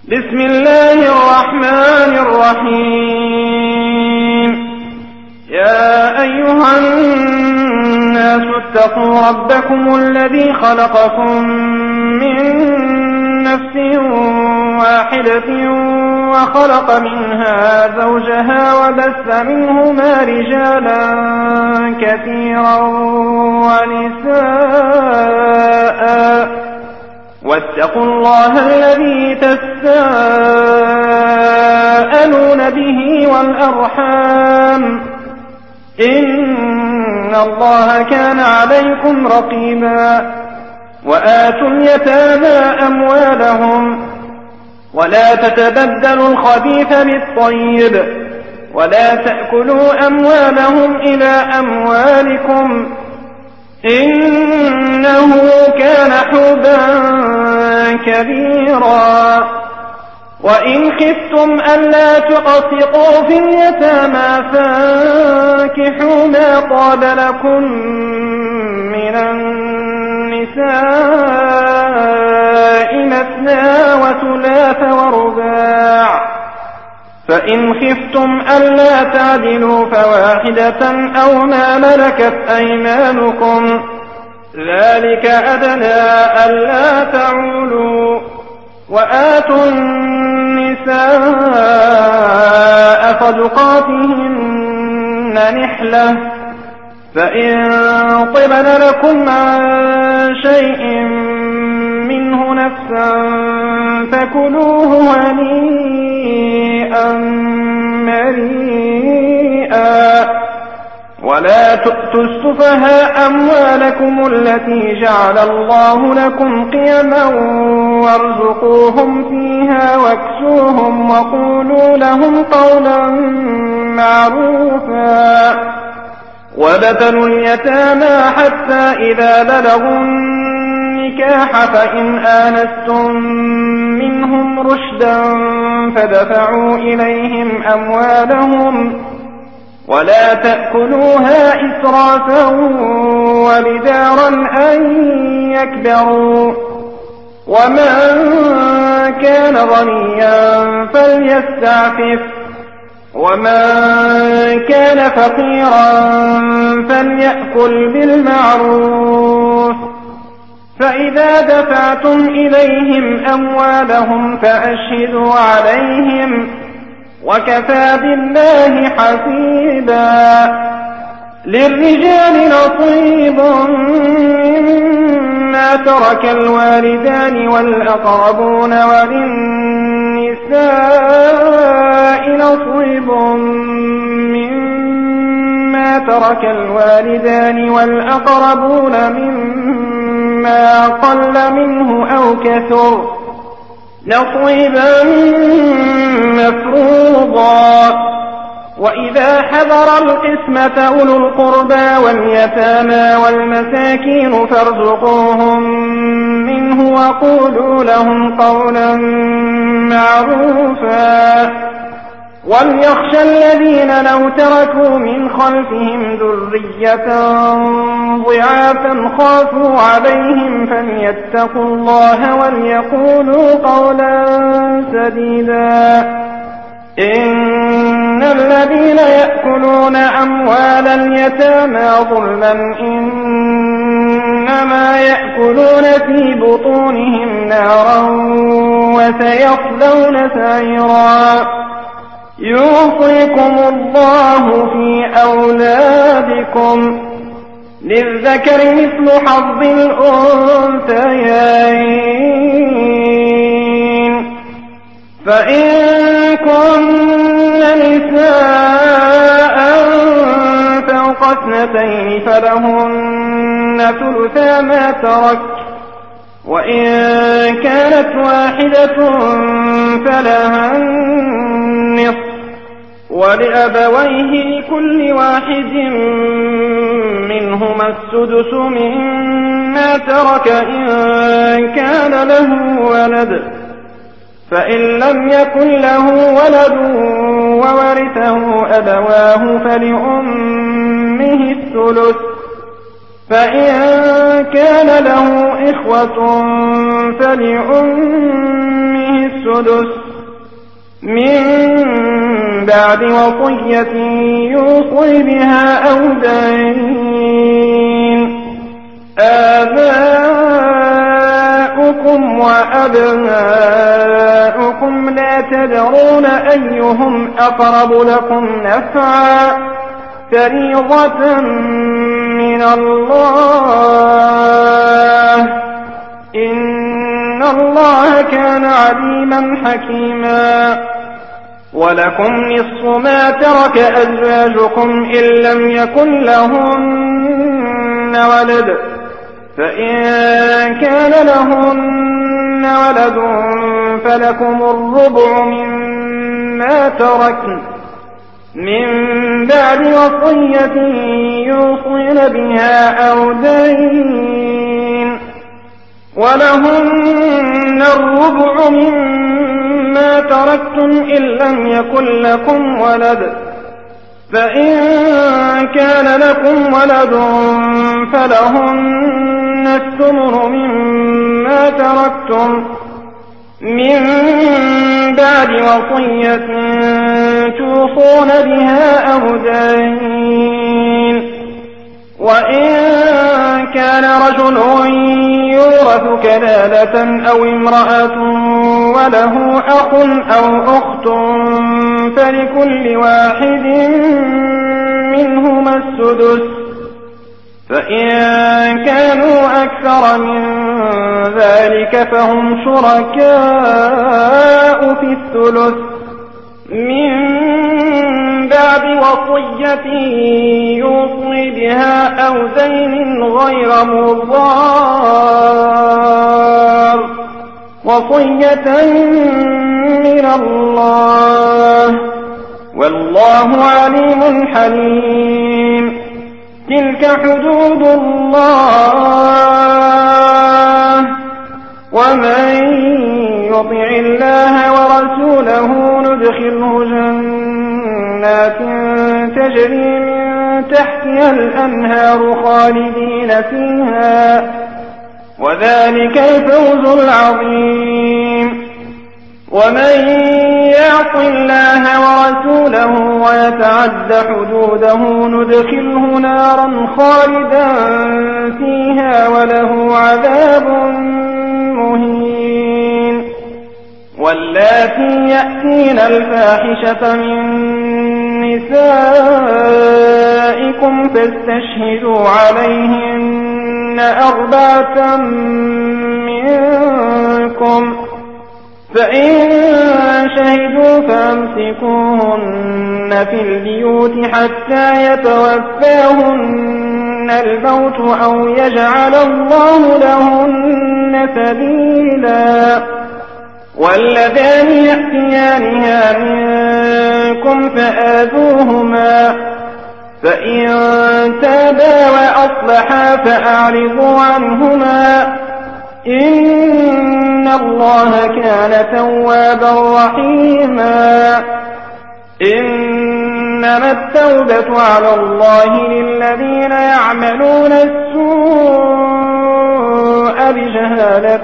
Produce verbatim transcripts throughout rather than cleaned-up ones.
بسم الله الرحمن الرحيم. يا أيها الناس اتقوا ربكم الذي خلقكم من نفس واحدة وخلق منها زوجها وبث منهما رجالا كثيرا ونساء واتقوا الله الذي تساءلون به والأرحام إن الله كان عليكم رقيبا. وآتوا اليتامى أموالهم ولا تتبدلوا الخبيث بالطيب ولا تأكلوا أموالهم إلى أموالكم إنه كان حوبا كبيرا. وإن خفتم ألا تقسطوا في اليتامى فانكحوا ما طاب لكم من النساء مثنى وثلاث ورباع، فإن خفتم ألا تعدلوا فواحدة أو ما ملكت أيمانكم ذلك أدنى ألا تعولوا. وآتوا النساء صدقاتهن نحلة، فإن طبن لكم عن شيء منه نفسا فكلوه هنيئا مريئا. ولا تؤتوا السفهاء أموالكم التي جعل الله لكم قيما وارزقوهم فيها واكسوهم وقولوا لهم قولا معروفا. وابتلوا اليتامى حتى إذا بلغوا النكاح فإن آنستم منهم رشدا فدفعوا إليهم أموالهم ولا تأكلوها إسرافا وبدارا أن يكبروا. ومن كان غنيا فليستعفف ومن كان فقيرا فليأكل بالمعروف. فإذا دفعتم إليهم أموالهم فأشهدوا عليهم وكفى بالله حسيبا. للرجال نصيب مما ترك الوالدان والأقربون وللنساء نصيب مما ترك الوالدان والأقربون مما قل منه أو كثر نصيبا مفروضا. وإذا حضر القسمة أولو القربى واليتامى والمساكين فارزقوهم منه وقولوا لهم قولا معروفا. وليخشى الذين لو تركوا من خلفهم ذرية ضعافا خافوا عليهم فليتقوا الله وليقولوا قولا سديدا. إن الذين يأكلون أموال اليتامى ظلما إنما يأكلون في بطونهم نارا وسيصلون سعيرا. يوصيكم الله في أولادكم للذكر مثل حظ الأنثيين. فإن كن نساء فوق اثنتين فلهن ثلثا ما ترك، وإن كانت واحدة فلها النصف، ولأبويه لكل واحد منهما السدس مما ترك إن كان له ولد، فإن لم يكن له ولد وورثه أبواه فلأمه الثلث، فإن كان له إخوة فلأمه السدس من بعد وصية يوصي بها أو دين. آباؤكم وأبناؤكم لا تدرون أيهم أقرب لكم نفعا فريضة من الله إن الله كان عليما حكيما. ولكم نصف ما ترك أزواجكم إن لم يكن لهن ولد فإن كان لهن ولد فلكم الربع مما تركن من بعد وصية يوصين بها أو دين. ولهن الربع مما تركتم إن لم يكن لكم ولد فإن كان لكم ولد فلهن الثمن مما تركتم من بعد وصية توصون بها أو دين. وإن كان رجل يورث كلالة أو امرأة وله أخ أو أخت فلكل واحد منهما السدس فإن كانوا أكثر من ذلك فهم شركاء في الثلث من بعد وصية يوصي بها أو دين غير مضار وصية من الله والله عليم حليم. تلك حدود الله ومن يطع الله ورسوله ندخله جنات تجري من تحتها الأنهار خالدين فيها وذلك الفوز العظيم. ومن يعص الله ورسوله ويتعد حدوده ندخله نارا خالدا فيها وله عذاب مهين. واللاتي يأتين الفاحشة من نسائكم فاستشهدوا عليهن أربعة منكم فإن شهدوا فأمسكوهن في البيوت حتى يتوفاهن الموت أو يجعل الله لهن سبيلا. واللذان يأتيانها منكم فآذوهما فإن تابا وأصلحا فأعرضوا عنهما إن الله كان توابا رحيما. إنما التوبة على الله للذين يعملون السوء بجهالة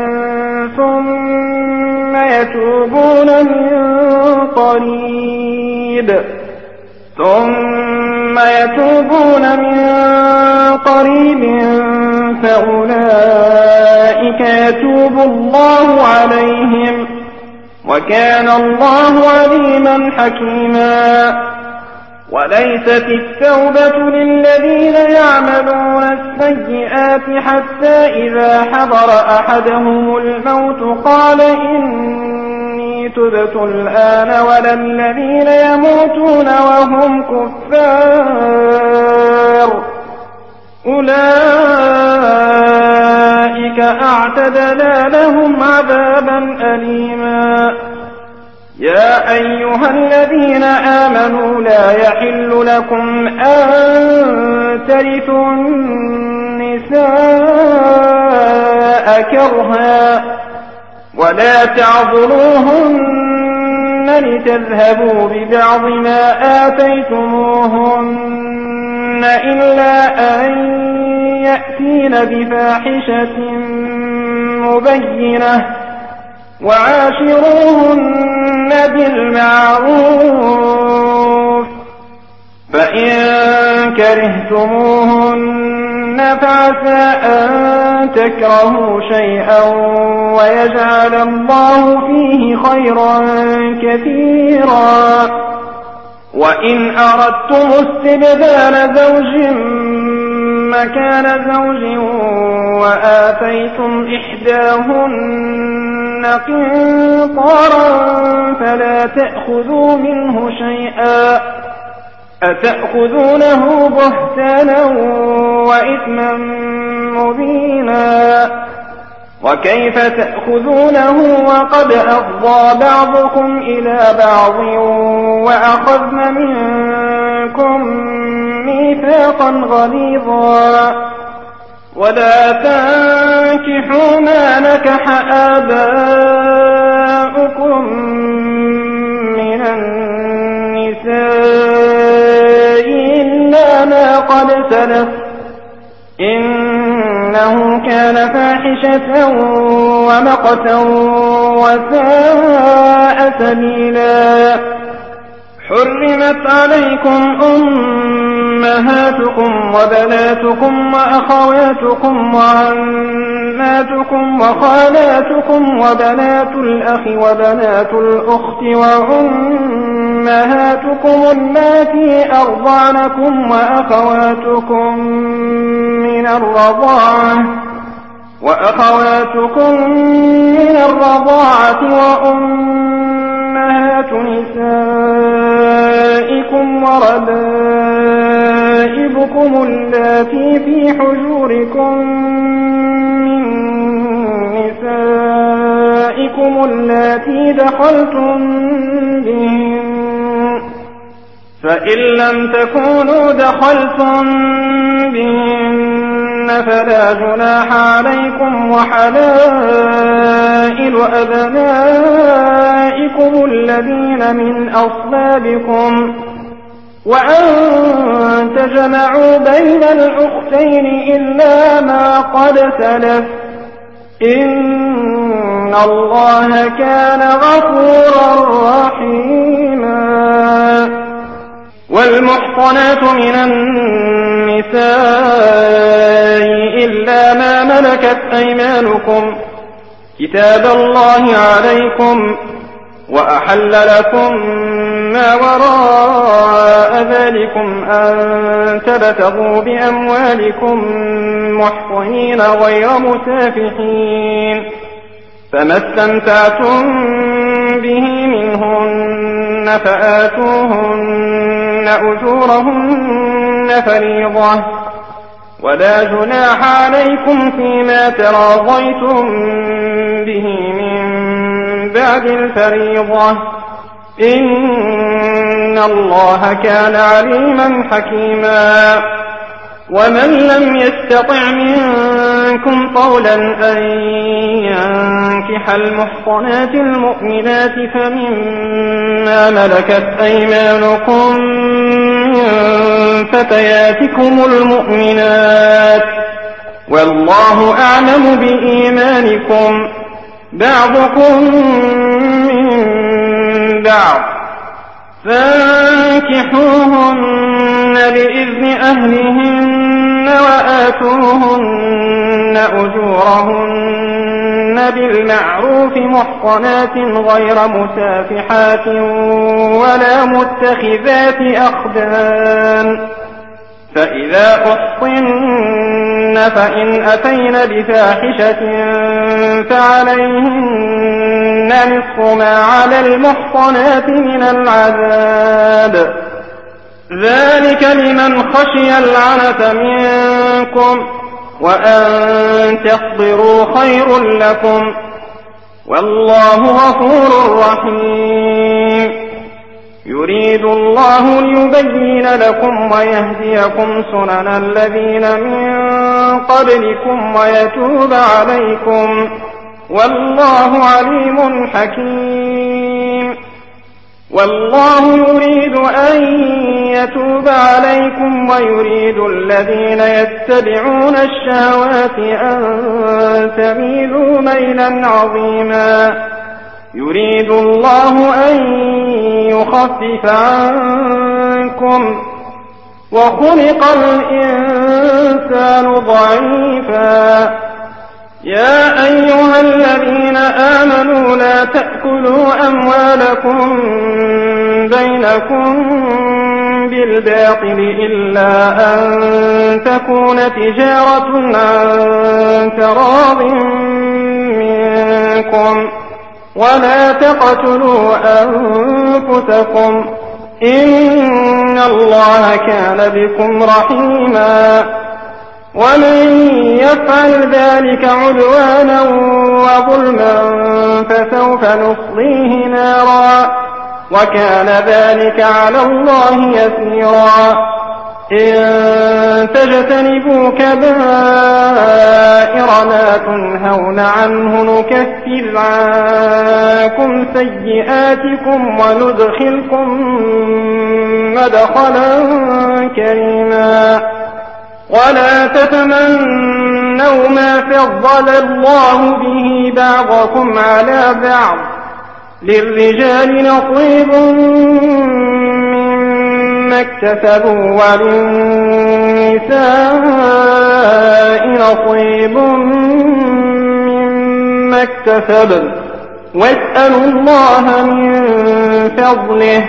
ثم يتوبون من قريب ثم يتوبون من قريب فأولئك يتوب الله عليهم وكان الله عليما حكيما. وليست التوبة للذين يعملون السيئات حتى إذا حضر أحدهم الموت قال إني تبت الآن ولا الذين يموتون وهم كفار أولئك أعتدنا لهم عذابا أليما. يا أيها الذين آمنوا لا يحل لكم أن ترثوا النساء كرها ولا تعضلوهن لتذهبوا ببعض ما آتيتموهن إلا أن يأتين بفاحشة مبينة وعاشروهن بالمعروف فإن كرهتموهن فعسى أن تكرهوا شيئا ويجعل الله فيه خيرا كثيرا وإن أردتم استبدال زوج مكان زوج وآتيتم إحداهن قنطارا فلا تأخذوا منه شيئا أتأخذونه بهتانا وإثما مبينا وكيف تأخذونه وقد أفضى بعضكم إلى بعض وأخذن منكم ميثاقا غليظا ولا تنكحوا ما نكح آباؤكم من النساء إلا ما قد سلف إنه كان فاحشة ومقتا وساء سبيلا حرمت عليكم أمهاتكم وبناتكم وأخواتكم وعماتكم وخالاتكم وبنات الأخ وبنات الأخت وأمهاتكم اللاتي أرضعنكم وأخواتكم من الرضاعة وأخواتكم من الرضاعة وأمهات نسائكم وربائبكم اللاتي في حجوركم من نسائكم اللاتي دخلتم بهن فإن لم تكونوا دخلتم بهن فلا جناح عليكم وحلائل أبنائكم الذين من أصلابكم وأن تجمعوا بين الأختين إلا ما قد سلف إن الله كان غفورا رحيما والمحصنات من النساء إلا ما ملكت أيمانكم كتاب الله عليكم وأحل لكم ما وراء ذلكم أن تبتغوا بأموالكم محصنين غير مسافحين فما استمتعتم به منهن فآتوهن أجورهن فريضة ولا جناح عليكم فيما تراضيتم به من بعد الفريضة إن الله كان عليما حكيما ومن لم يستطع منكم طولا أن ينكح المحصنات المؤمنات فمما ملكت أيمانكم من فتياتكم المؤمنات والله أعلم بإيمانكم بعضكم من بعض فانكحوهن بإذن أهلهن وآتوهن أجورهن بالمعروف محصنات غير مسافحات ولا متخذات أخدان فإذا أحصن فإن أتين بفاحشة فعليهن نصف ما على المحصنات من العذاب ذلك لمن خشي العنة منكم وأن تصبروا خير لكم والله غفور رحيم يريد الله ليبين لكم ويهديكم سنن الذين من قبلكم ويتوب عليكم والله عليم حكيم والله يريد أن يتوب عليكم ويريد الذين يتبعون الشهوات أن تميلوا ميلا عظيما يريد الله أن يخفف عنكم وخلق الإنسان ضعيفا. يا أيها الذين آمنوا لا تأكلوا أموالكم بينكم بالباطل إلا أن تكون تجارة عن تراض منكم ولا تقتلوا أنفسكم إن الله كان بكم رحيما. ومن يفعل ذلك عدوانا وظلما فسوف نصليه نارا وكان ذلك على الله يسيرا. إن تجتنبوا كبائر ما تنهون عنه نكفر عنكم سيئاتكم وندخلكم مدخلا كريما. ولا تتمنوا ما فضل الله به بعضكم على بعض للرجال نصيب مما اكتسبوا وللنساء نصيب مما اكتسبن واسألوا الله من فضله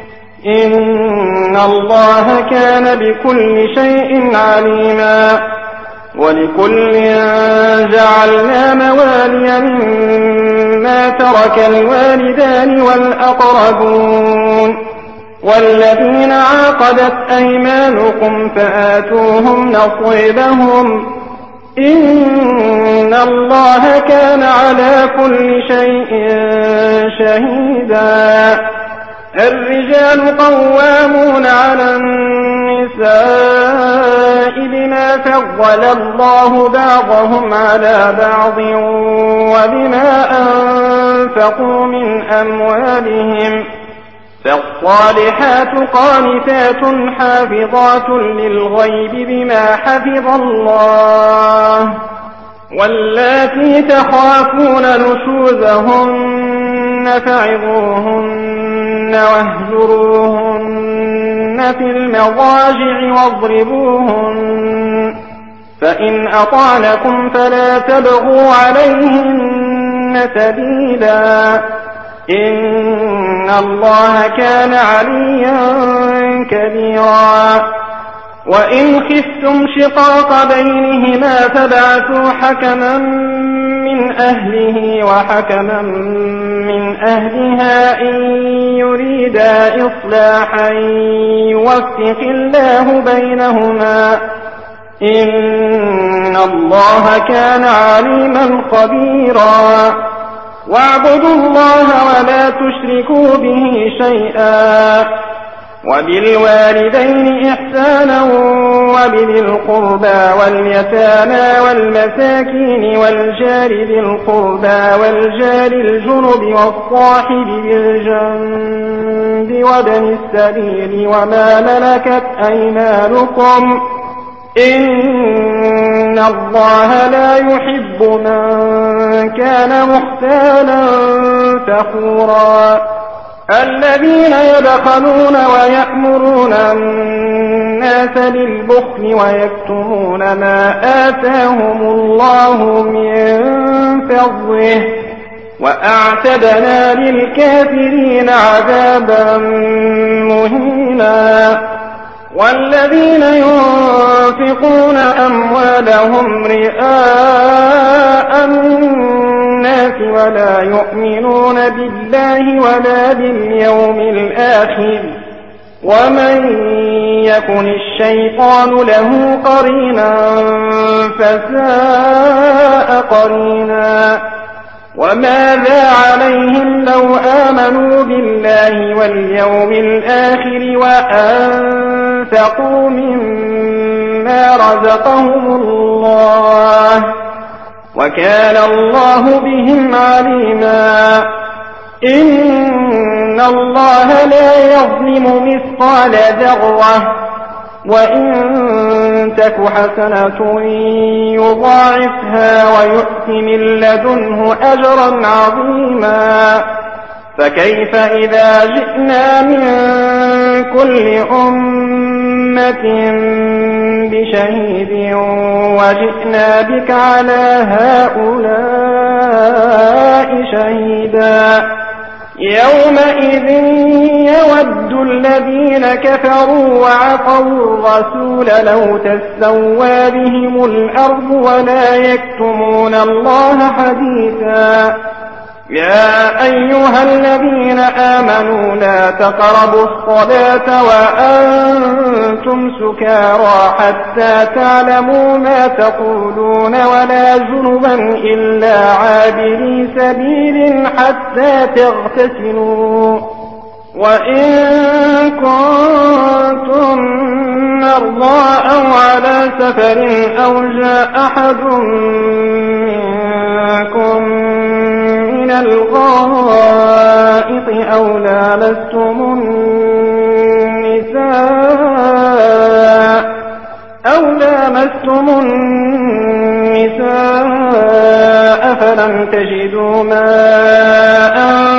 إن الله كان بكل شيء عليما. ولكل جعلنا موالي مما ترك الوالدان والأقربون والذين عاقدت أيمانكم فآتوهم نصيبهم إن الله كان على كل شيء شهيدا. الرجال قوامون على النساء بما فضل الله بعضهم على بعض وبما أنفقوا من أموالهم. فالصالحات قانتات حافظات للغيب بما حفظ الله واللاتي تخافون نشوزهن فعظوهن واهجروهن في المضاجع واضربوهن فإن أطعنكم فلا تبغوا عليهن سبيلا إن الله كان عليا كبيرا. وإن خفتم شقاق بينهما فابعثوا حكما من أهله وحكما من أهلها إن يريدا إصلاحا يوفق الله بينهما إن الله كان عليما خبيرا. واعبدوا الله ولا تشركوا به شيئا وبالوالدين إحسانا وبذي القربى واليتامى والمساكين والجار ذي القربى والجار الجنب والصاحب بالجنب وابن السبيل وما ملكت أيمانكم إن الله لا يحب من كان مختالا فخورا. الذين يبخلون ويأمرون الناس بالبخل ويكتمون ما آتاهم الله من فضله وأعتدنا للكافرين عذابا مهينا. والذين ينفقون أموالهم رئاء الناس ولا يؤمنون بالله ولا باليوم الآخر ومن يكن الشيطان له قرينا فساء قرينا. وماذا عليهم لو آمنوا بالله واليوم الآخر وأنفقوا مما رزقهم الله وكان الله بهم عليما. إن الله لا يظلم مثقال ذرة وإن تك حسنة يضاعفها ويؤت من لدنه أجرا عظيما. فكيف إذا جئنا من كل أمة بشهيد وجئنا بك على هؤلاء شهيدا. يومئذ يود الذين كفروا وعصوا الرسول لو تسوى بهم الأرض ولا يكتمون الله حديثا. يا أيها الذين آمنوا لا تقربوا الصلاة وأنتم سكارى حتى تعلموا ما تقولون ولا جنبا إلا عابري سبيل حتى تغتسلوا. وإن كنتم مرضى أو على سفر أو جاء أحد منكم من الغائط أو لامستم النساء أو لامستم النساء فلم تجدوا ماء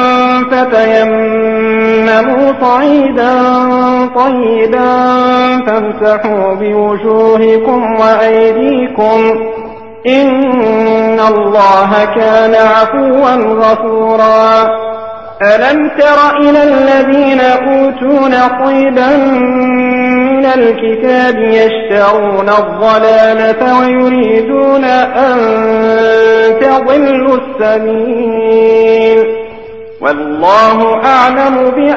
فتيمموا صعيدا طيبا فامسحوا بوجوهكم وأيديكم إن الله كان عفوا غفورا. ألم تر إلى الذين أوتوا نصيبا من الكتاب يشترون الضلالة ويريدون أن تضلوا السبيل والله أعلم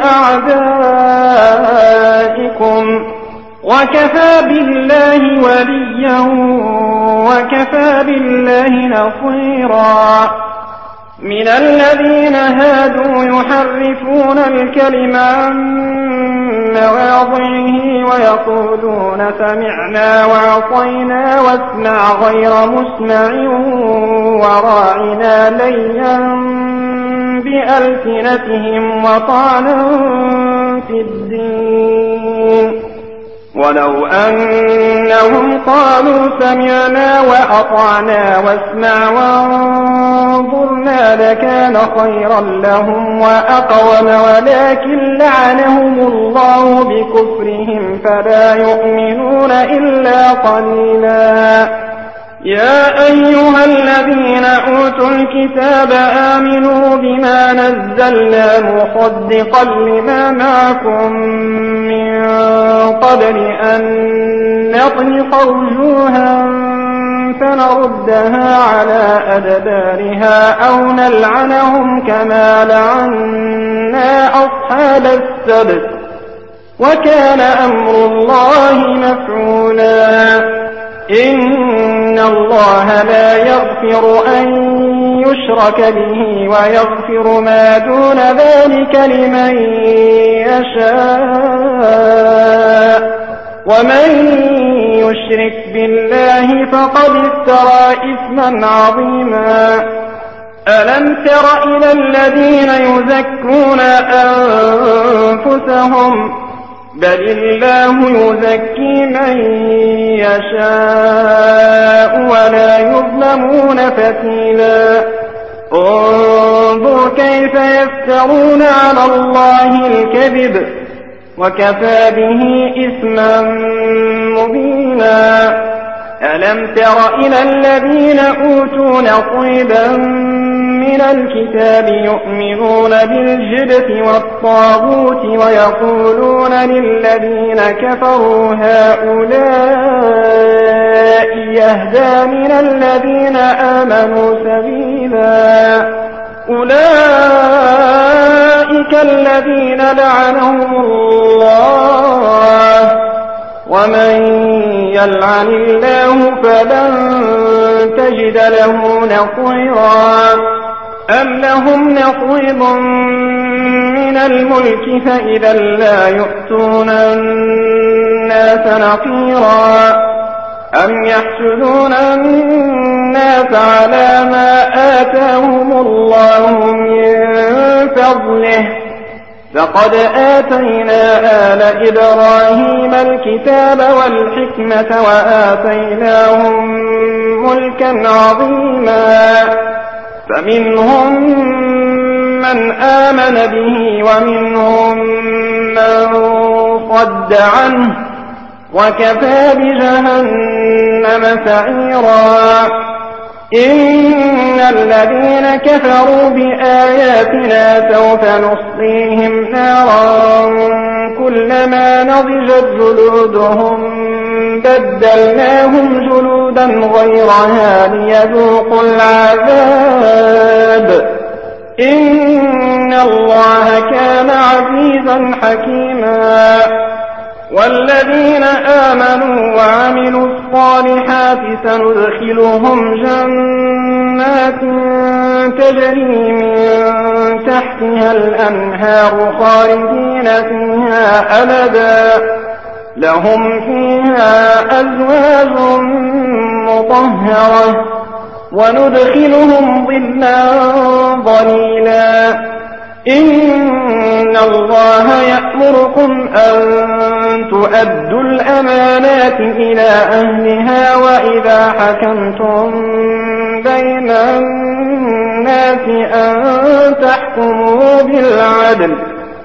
بأعدائكم وكفى بالله وليا وكفى بالله نصيرا. من الذين هادوا يحرفون الكلم عن مواضعه ويقولون سمعنا وعصينا واسمع غير مسمع وراعنا ليا بألسنتهم وطعنا في الدين. ولو أنهم قالوا سمعنا وأطعنا واسمع وانظرنا لكان خيرا لهم وأقوم ولكن لعنهم الله بكفرهم فلا يؤمنون إلا قليلا. يا أيها الذين أوتوا الكتاب آمنوا بما نزلنا مصدقا لما معكم من قبل أن نطلق وجوها فنردها على أدبارها أو نلعنهم كما لعنا أصحاب السبت وكان أمر الله مفعولا. إن الله لا يغفر أن يشرك به ويغفر ما دون ذلك لمن يشاء ومن يشرك بالله فقد افترى إثما عظيما. ألم تر إلى الذين يزكون أنفسهم بل الله يزكي من يشاء ولا يظلمون فتيلا. انظر كيف يفترون على الله الكذب وكفى به إثما مبينا. ألم تر إلى الذين أوتوا نصيبا من الكتاب يؤمنون بالجبت والطاغوت ويقولون للذين كفروا هؤلاء يهدى من الذين آمنوا سبيلا. أولئك الذين لعنهم الله ومن يلعن الله فلن تجد له نصيرا. أم لهم نصيب من الملك فإذا لا يؤتون الناس نقيرا. أم يحسدون الناس على ما آتاهم الله من فضله فقد آتينا آل إبراهيم الكتاب والحكمة وآتيناهم ملكا عظيما فمنهم من آمن به ومنهم من صد عنه وكفى بجهنم سعيرا إن الذين كفروا بآياتنا سوف نصليهم نارا كلما نضجت جلودهم بدلناهم جلودا غيرها ليذوقوا العذاب إن الله كان عزيزا حكيما والذين آمنوا وعملوا الصالحات سندخلهم جنات تجري من تحتها الأنهار خالدين فيها أبدا لهم فيها أزواج مطهرة وندخلهم ظلا ظليلا إن الله يأمركم أن تؤدوا الأمانات إلى أهلها وإذا حكمتم بين الناس أن تحكموا بالعدل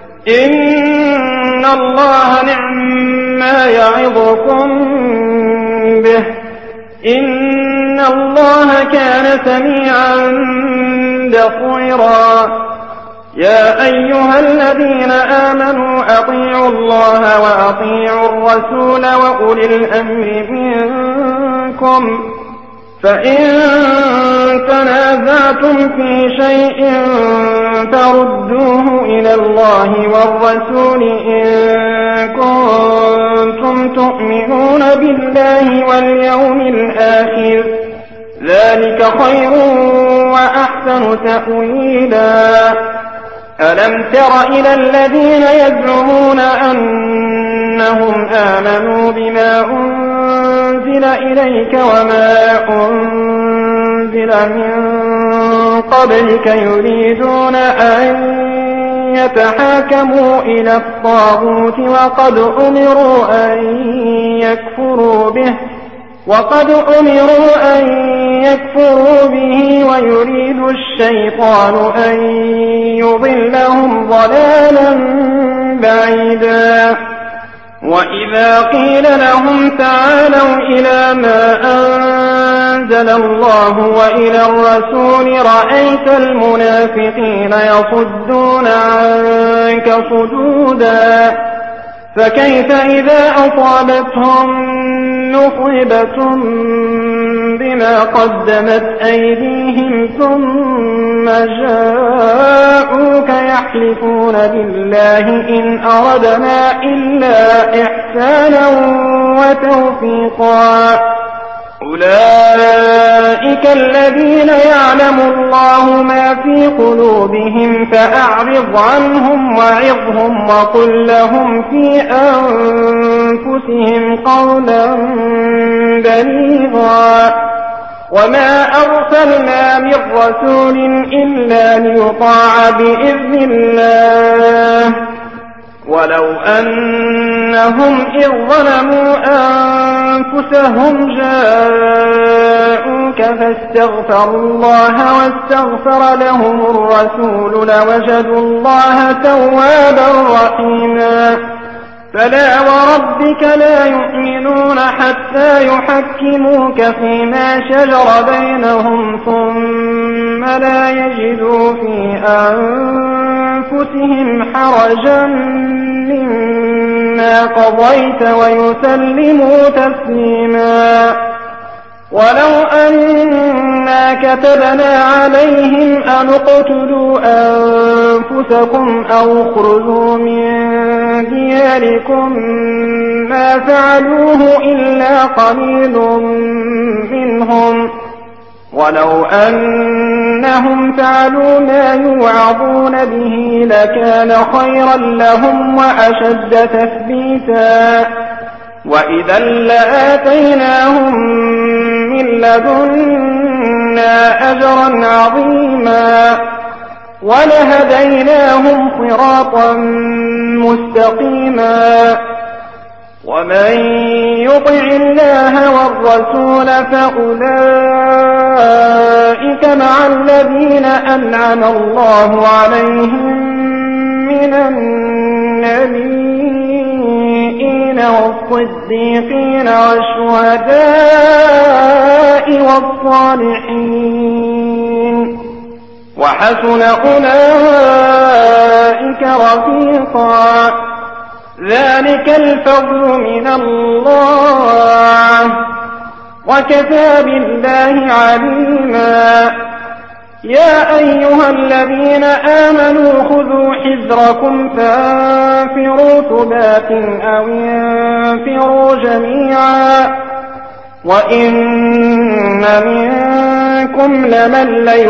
إن الله نعم ما يعظكم به إن الله كان سميعا بصيرا يا أيها الذين آمنوا أطيعوا الله وأطيعوا الرسول وأولي الأمر منكم فإن تنازعتم في شيء فردوه إلى الله والرسول إن كنتم تؤمنون بالله واليوم الآخر ذلك خير وأحسن تأويلا ألم تر إلى الذين يزعمون أنهم آمنوا بما أنزل إليك وما أنزل من قبلك يريدون أن يتحاكموا إلى الطاغوت وقد أمروا أن يكفروا به وقد أمروا أن يكفروا به ويريد الشيطان أن يضلهم ضلالا بعيدا وإذا قيل لهم تعالوا إلى ما أنزل الله وإلى الرسول رأيت المنافقين يصدون عنك صدودا فكيف إذا أصابتهم مصيبة بما قدمت أيديهم ثم جاءوك يحلفون بالله إن أردنا إلا إحسانا وتوفيقا أولئك الذين يعلم الله ما في قلوبهم فأعرض عنهم وعظهم وقل لهم في أنفسهم قولا بليغا وما أرسلنا من رسول إلا ليطاع بإذن الله ولو أنهم إذ ظلموا أنفسهم جاءوك فاستغفروا الله واستغفر لهم الرسول لوجدوا الله توابا رحيما فلا وربك لا يؤمنون حتى يحكموك فيما شجر بينهم ثم لا يجدوا في أنفسهم حرجا مما قضيت ويسلموا تسليما ولو أنا كتبنا عليهم أن اقتلوا أنفسكم أو اخرجوا من دياركم ما فعلوه إلا قليل منهم ولو أنهم فعلوا ما يوعظون به لكان خيرا لهم وأشد تثبيتا وإذا لآتيناهم من لدنا أجرا عظيما ولهديناهم صراطا مستقيما. ومن يطع الله والرسول فأولئك مع الذين أنعم الله عليهم من النبيين والصديقين والشهداء والصالحين، وحسن أولئك رفيقا. ذلك الفضل من الله، وكفى بالله عليما. يا أيها الذين آمنوا خذوا حذركم فانفروا ثبات أو انفروا جميعا. وإن منكم لمن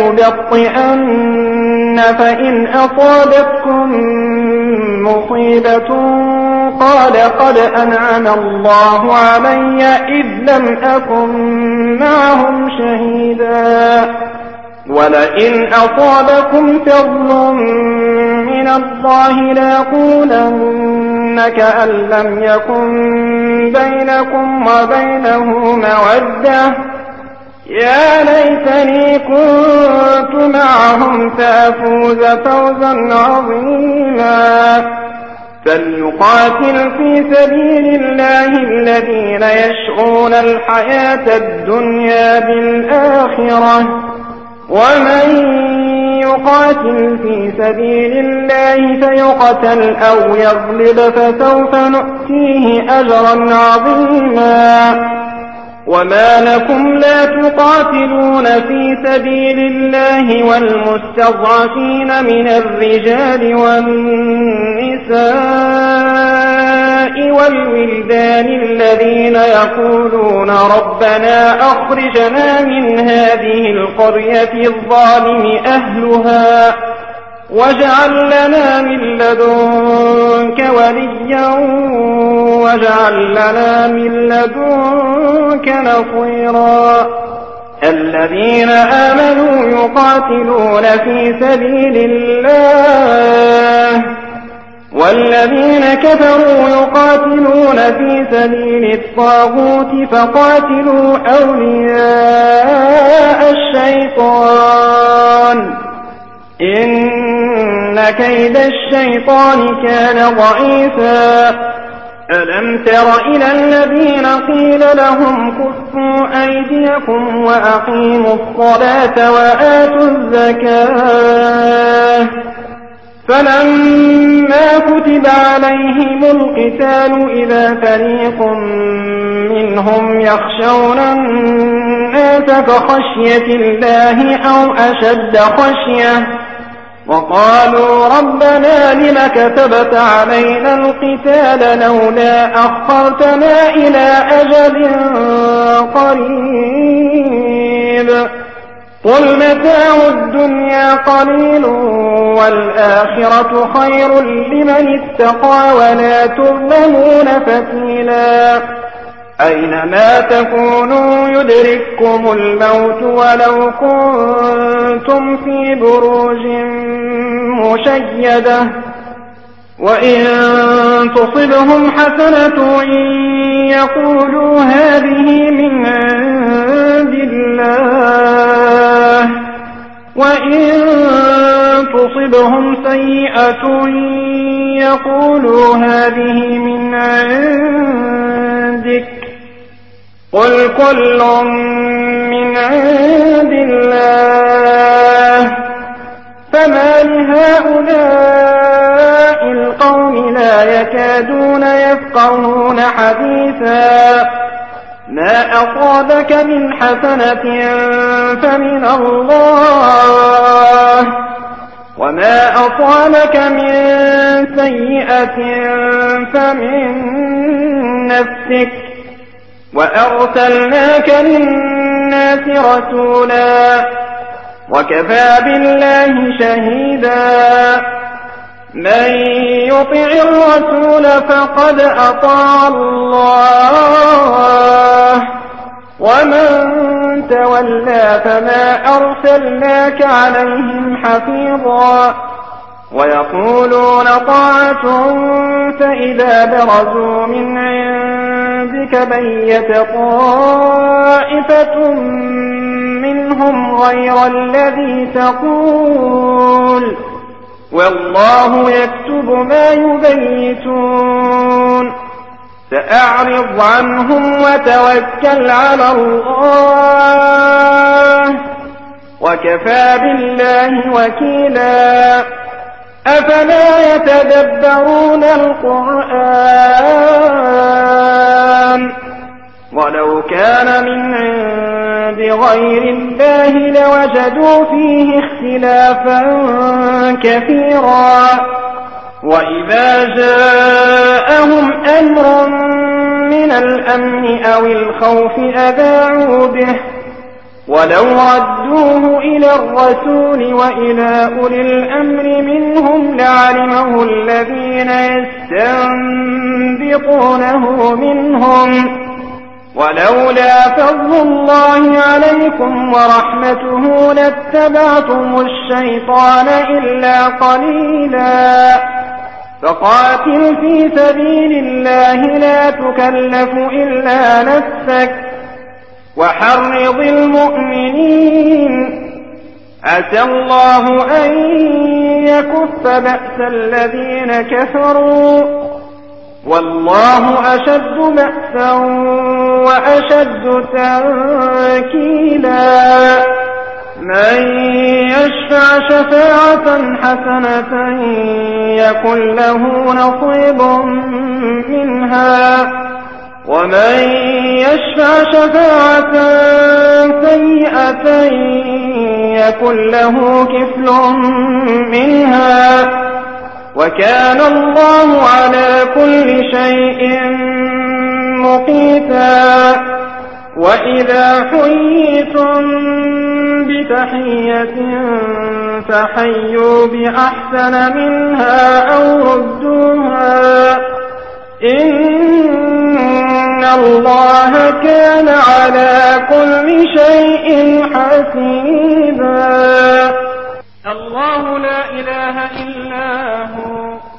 ليبطئن فإن أصابتكم مصيبة قال قد أنعم الله علي إذ لم أكن معهم شهيدا. ولئن أصابكم فضل من الله ليقولن كأن لم يكن بينكم وبينه مودة يا ليتني كنت معهم فأفوز فوزا عظيما. فليقاتل في سبيل الله الذين يشرون الحياة الدنيا بالآخرة، ومن يقاتل في سبيل الله فيقتل أو يغلب فسوف نؤتيه أجرا عظيما. وما لكم لا تقاتلون في سبيل الله والمستضعفين من الرجال والنساء والولدان الذين يقولون ربنا أخرجنا من هذه القرية الظالم أهلها واجعل لنا من لدنك وليا واجعل لنا من لدنك نصيرا. الذين آمنوا يقاتلون في سبيل الله والذين كفروا يقاتلون في سبيل الطاغوت فقاتلوا أولياء الشيطان إن كيد الشيطان كان ضعيفا. ألم تر إلى الذين قيل لهم كفوا أيديكم وأقيموا الصلاة وآتوا الزكاة فلما كتب عليهم القتال إذا فريق منهم يخشون الناس كخشية الله أو أشد خشية وقالوا ربنا لم كتبت علينا القتال لولا أخرتنا إلى أجل قريب قل متاع الدنيا قليل والآخرة خير لمن اتقى ولا تظلمون فتيلا. أينما تكونوا يدرككم الموت ولو كنتم في بروج مشيدة وإن تصبهم حسنة يقولوا هذه من عند الله وإن تصبهم سيئة يقولوا هذه من عندك قل كل من عند الله فما لهؤلاء القوم لا يكادون يفقهون حديثا. ما أصابك من حسنة فمن الله وما أصابك من سيئة فمن نفسك وأرسلناك للناس رسولا وكفى بالله شهيدا. من يطع الرسول فقد أطاع الله ومن تولى فما أرسلناك عليهم حفيظا ويقولون طاعة فإذا برزوا من عندك بيت طائفة منهم غير الذي تقول والله يكتب ما يبيتون فأعرض عنهم وتوكل على الله وكفى بالله وكيلا أفلا يتدبرون القرآن ولو كان من عند غير الله لوجدوا فيه اختلافا كثيرا وإذا جاءهم أمر من الأمن أو الخوف أذاعوا به ولو ردوه إلى الرسول وإلى أولي الأمر منهم لعلمه الذين يستنبطونه منهم ولولا فضل الله عليكم ورحمته لاتبعتم الشيطان إلا قليلا فقاتل في سبيل الله لا تكلف إلا نفسك وحرض المؤمنين عسى الله أن يكف بأس الذين كفروا والله أشد بأسا وأشد تنكيلا من يشفع شفاعة حسنة يكن له نصيب منها ومن يشفع شفاعة سيئة يكن له كفل منها وكان الله على كل شيء مقيتا وإذا حييتم بتحية فحيوا بأحسن منها أو ردوها إن الله كان على كل شيء حسيبا الله لا إله إلا هو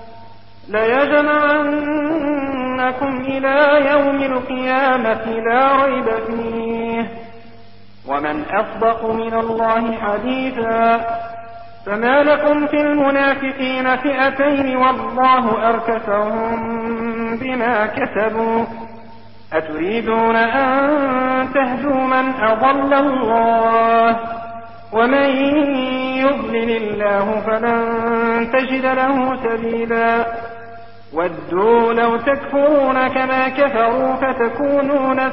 ليجمعنكم إلى يوم القيامة لا ريب فيه ومن أصدق من الله حديثا فما لكم في المنافقين فئتين والله أركسهم بما كسبوا أتريدون أن تهدوا من أضل الله ومن يضلل الله فلن تجد له سبيلا ودوا لو تكفرون كما كفروا فتكونون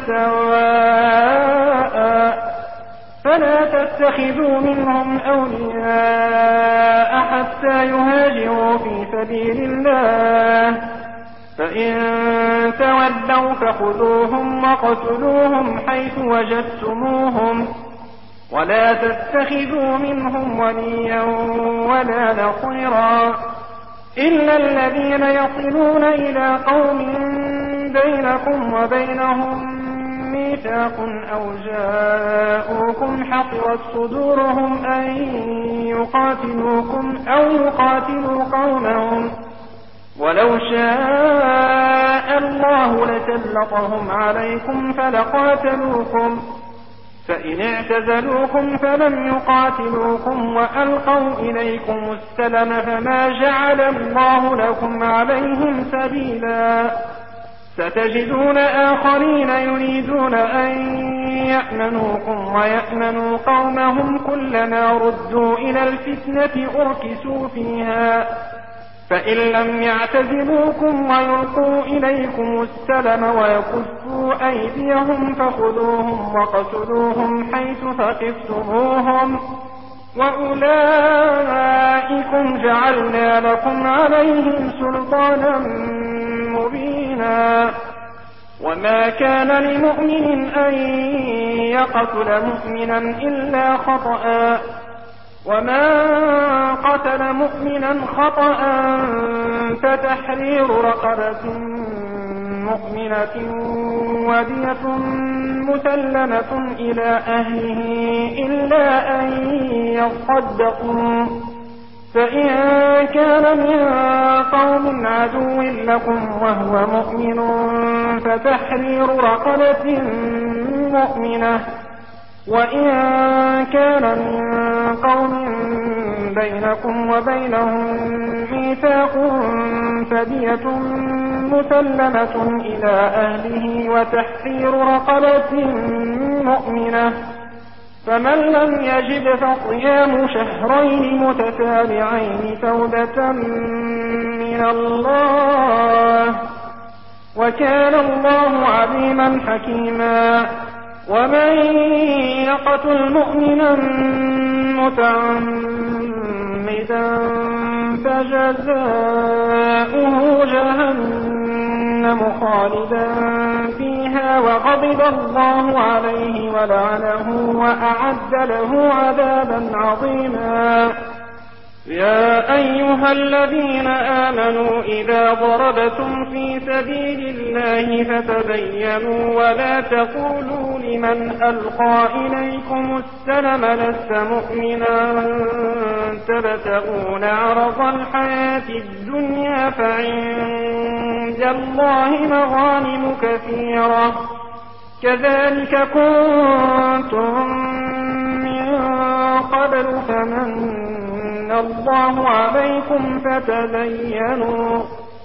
سواء فلا تتخذوا منهم أولياء حتى يهاجروا في سبيل الله فإن تولوا فخذوهم وقتلوهم حيث وجدتموهم ولا تتخذوا منهم وليا ولا نصيرا إلا الذين يصلون إلى قوم بينكم وبينهم ميثاق أو جاءوكم حصرت صدورهم أن يقاتلوكم أو يقاتلوا قومهم ولو شاء الله لسلطهم عليكم فلقاتلوكم فإن اعتزلوكم فلم يقاتلوكم وألقوا إليكم السلم فما جعل الله لكم عليهم سبيلا ستجدون آخرين يريدون أن يأمنوكم ويأمنوا قومهم كلما ردوا إلى الفتنة أركسوا فيها فإن لم يعتزلوكم ويلقوا إليكم السلم ويكفوا أيديهم فخذوهم وقتلوهم حيث ثقفتموهم وأولئكم جعلنا لكم عليهم سلطانا مبينا وما كان لمؤمن أن يقتل مؤمنا إلا خطأ وما قتل مؤمنا خطأ فتحرير رقبة مؤمنة ودية مسلمة إلى أهله إلا أن يصدقوا، فإن كان من قوم عدو لكم وهو مؤمن فتحرير رقبة مؤمنة، وإن كان من قوم بينكم وبينهم ميثاق فدية مسلمة إلى أهله وتحرير رقبة مؤمنة، فمن لم يجد فصيام شهرين متتابعين توبة من الله، وكان الله عليما حكيما. ومن يقتل مؤمنا متعمدا فجزاؤه جهنم خالدا فيها وغضب الله عليه ولعنه وأعد له عذابا عظيما. يا أيها الذين آمنوا إذا ضربتم في سبيل الله فتبينوا ولا تقولوا لمن ألقى إليكم السلم لست مؤمنا تبتغون عرض الحياة الدنيا فعند الله مغانم كثيرة كذلك كنتم من قبل فمن الله عليكم فتبينوا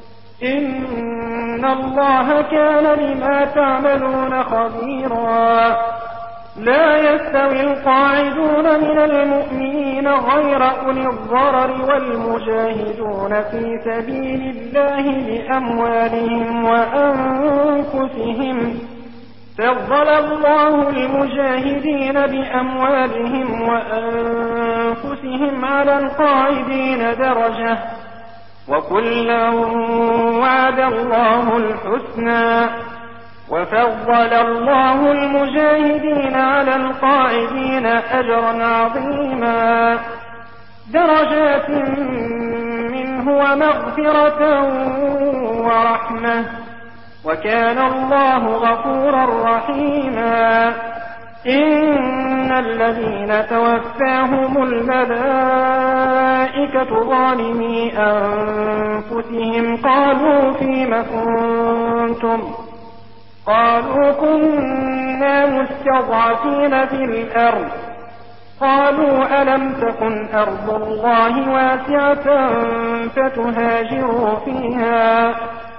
إن الله كان بما تعملون خبيرا. لا يستوي القاعدون من المؤمنين غير أولي الضرر والمجاهدون في سبيل الله بأموالهم وأنفسهم، فضل الله المجاهدين بأموالهم وأنفسهم على القاعدين درجة، وكلا وعد الله الحسنى، وفضل الله المجاهدين على القاعدين أجرا عظيما، درجات منه ومغفرة ورحمة، وكان الله غفورا رحيما. إن الذين توفاهم الملائكة ظالمي أنفسهم قالوا فيم كنتم قالوا كنا مستضعفين في الأرض قالوا ألم تكن أرض الله واسعة فتهاجروا فيها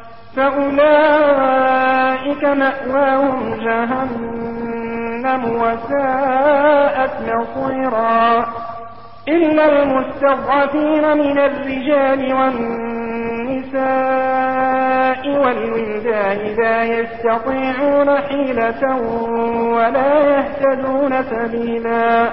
فأولئك مأواهم جهنم وساءت مصيرا. إلا المستضعفين من الرجال والنساء والولدان لا يستطيعون حيلة ولا يهتدون سبيلا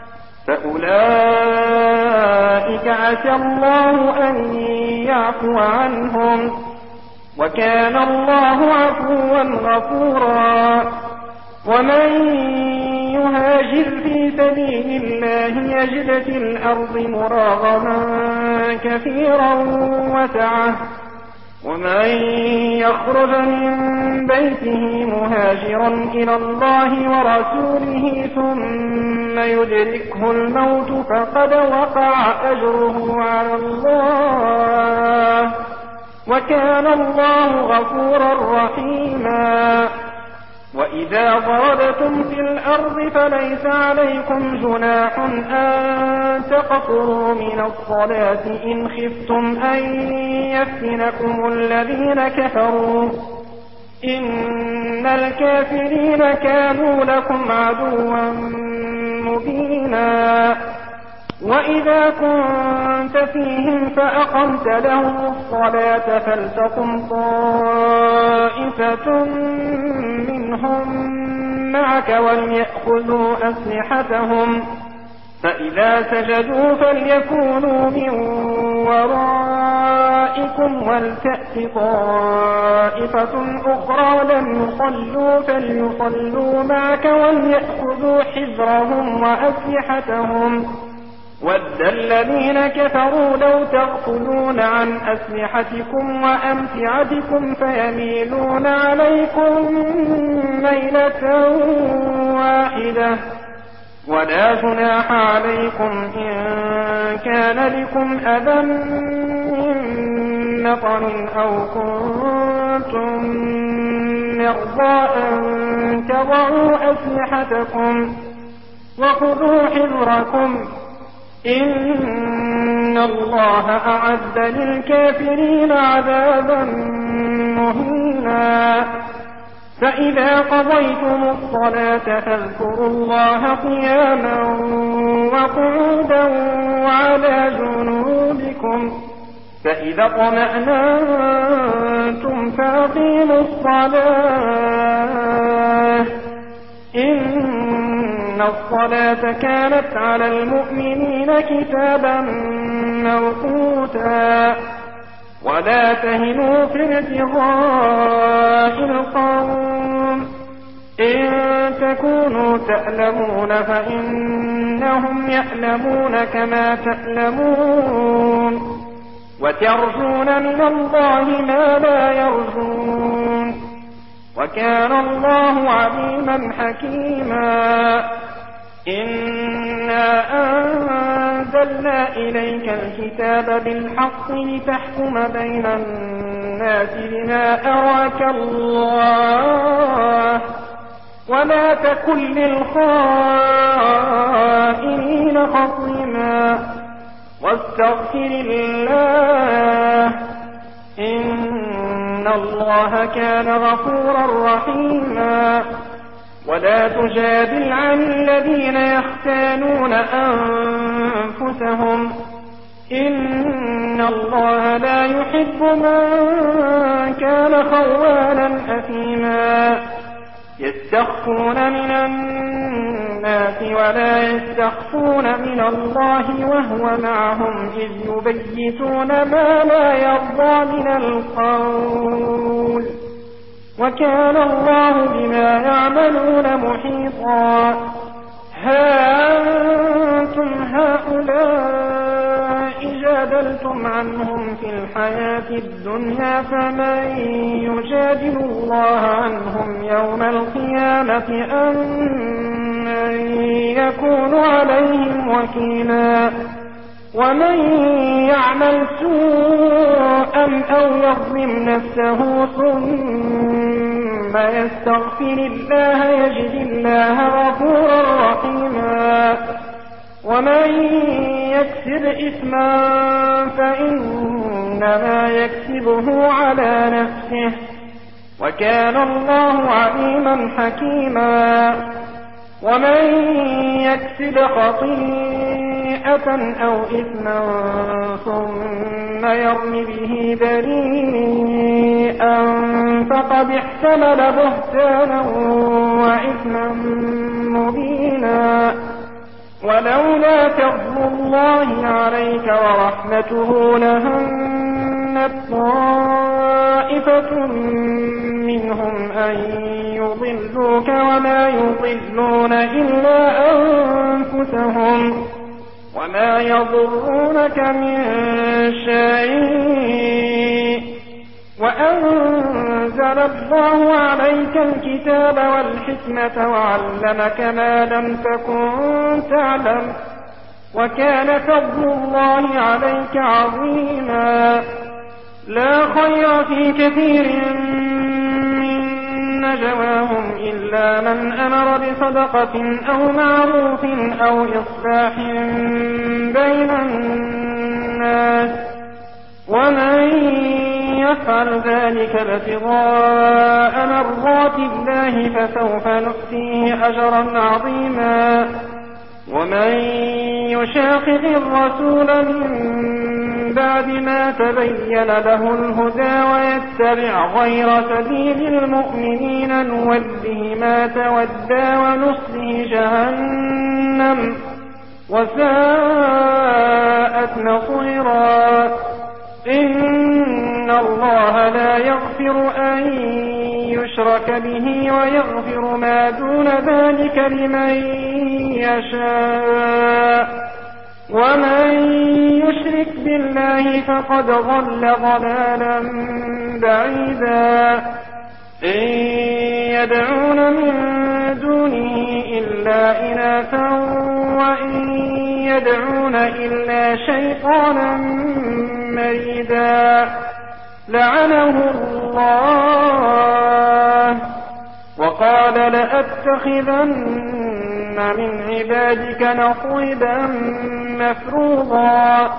فأولئك عسى الله أن يعفو عنهم، وكان الله عفوا غفورا. ومن يهاجر في سبيل الله يجد في الأرض مراغما كثيرا وسعة، ومن يخرج من بيته مهاجرا إلى الله ورسوله ثم يدركه الموت فقد وقع أجره على الله، وكان الله غفورا رحيما. وإذا ضربتم في الأرض فليس عليكم جناح أن تقصروا من الصلاة إن خفتم أن يفتنكم الذين كفروا إن الكافرين كانوا لكم عدوا مبينا. وإذا كنت فيهم فأقمت لهم الصلاة فلتقم طائفة منهم معك وليأخذوا أسلحتهم فإذا سجدوا فليكونوا من ورائكم ولتأت طائفة أخرى لم يصلوا فليصلوا معك وليأخذوا حذرهم وأسلحتهم وَدَّ الَّذِينَ كَفَرُوا لَوْ تَغْفُلُونَ عَنْ أَسْلِحَتِكُمْ وَأَمْتِعَتِكُمْ فَيَمِيلُونَ عَلَيْكُمْ مَيْلَةً وَاحِدَةً وَلَا جُنَاحَ عَلَيْكُمْ إِن كَانَ بكم أَذًى مِّن مَّطَرٍ أَوْ كُنتُم مَّرْضَىٰ أَن تَضَعُوا أَسْلِحَتَكُمْ وَخُذُوا حِذْرَكُمْ إِنَّ اللَّهَ أَعَدَّ لِلْكَافِرِينَ عَذَابًا مُّهِينًا فَإِذَا قَضَيْتُمُ الصَّلَاةَ فاذكروا اللَّهَ قِيَامًا وَقُعُودًا وَعَلَىٰ جُنُوبِكُمْ فَإِذَا اطْمَأْنَنتُمْ فَأَقِيمُوا الصَّلَاةَ إِنَّ الصَّلَاةَ كَانَتْ عَلَى الْمُؤْمِنِينَ كِتَابًا مَّوْقُوتًا وَلَا تَهِنُوا فِي ابْتِغَاءِ الْقَوْمِ إِن تَكُونُوا تَأْلَمُونَ فَإِنَّهُمْ يَأْلَمُونَ كَمَا تَأْلَمُونَ وَتَرْجُونَ مِنَ اللَّهِ مَا لَا يَرْجُونَ وَكَانَ اللَّهُ عَلِيمًا حَكِيمًا إِنَّا أَنزَلْنَا إِلَيْكَ الْكِتَابَ بِالْحَقِّ لِتَحْكُمَ بَيْنَ النَّاسِ بِمَا أَرَاكَ اللَّهُ وَلَا تَكُن لِّلْخَائِنِينَ خَصِيمًا وَاسْتَغْفِرِ اللَّهَ إِنَّ اللَّهَ كَانَ غَفُورًا رَّحِيمًا وَلَا تُجَادِلْ عَنِ الَّذِينَ يَخْتَانُونَ أَنفُسَهُمْ إِنَّ اللَّهَ لَا يُحِبُّ مَن كَانَ خَوَّانًا أَثِيمًا يَسْتَخْفُونَ مِنَ النَّاسِ وَلَا يَسْتَخْفُونَ مِنَ اللَّهِ وَهُوَ مَعَهُمْ إِذْ يُبَيِّتُونَ مَا لَا يَرْضَىٰ مِنَ الْقَوْلِ وَكَانَ اللَّهُ بِمَا يَعْمَلُونَ مُحِيطًا ها أنتم هؤلاء جادلتم عنهم في الحياة الدنيا فمن يجادل الله عنهم يوم القيامة أم من يكون عليهم وكيلا ومن يعمل سوءا أو يظلم نفسه ثم يستغفر الله يجد الله غفورا رحيما ومن يكسب إثما فإنما يكسبه على نفسه وكان الله عليما حكيما ومن يكسب خطيئة أو إثما ثم يرم به بريئا فقد احتمل بهتانا وإثما مبينا ولولا فضل الله عليك ورحمته لهمت طائفة منهم أن يضلوك وما يضلون إلا أنفسهم وما يضرونك من شيء وأنزل الله عليك الكتاب والحكمة وعلمك ما لم تكن تعلم وكان فضل الله عليك عظيما لا خير في كثير من نجواهم إلا من أمر بصدقة أو معروف أو إصلاح بين الناس ومن يفعل ذلك ابتغاء مرضات الله فسوف نؤتيه أجرا عظيما ومن يشاقق الرسول من بعد ما تبين له الهدى ويتبع غير سبيل المؤمنين نوله ما تودى ونصله جهنم وساءت مصيرا إن الله لا يغفر أن يشرك به ويغفر ما دون ذلك لمن يشاء ومن يشرك بالله فقد ضل ضلالا بعيدا إن يدعون من دونه إلا إناثا وإن يدعون إلا شيطانا مريدا لعنه الله وقال لأتخذن من عبادك نصيبا مفروضا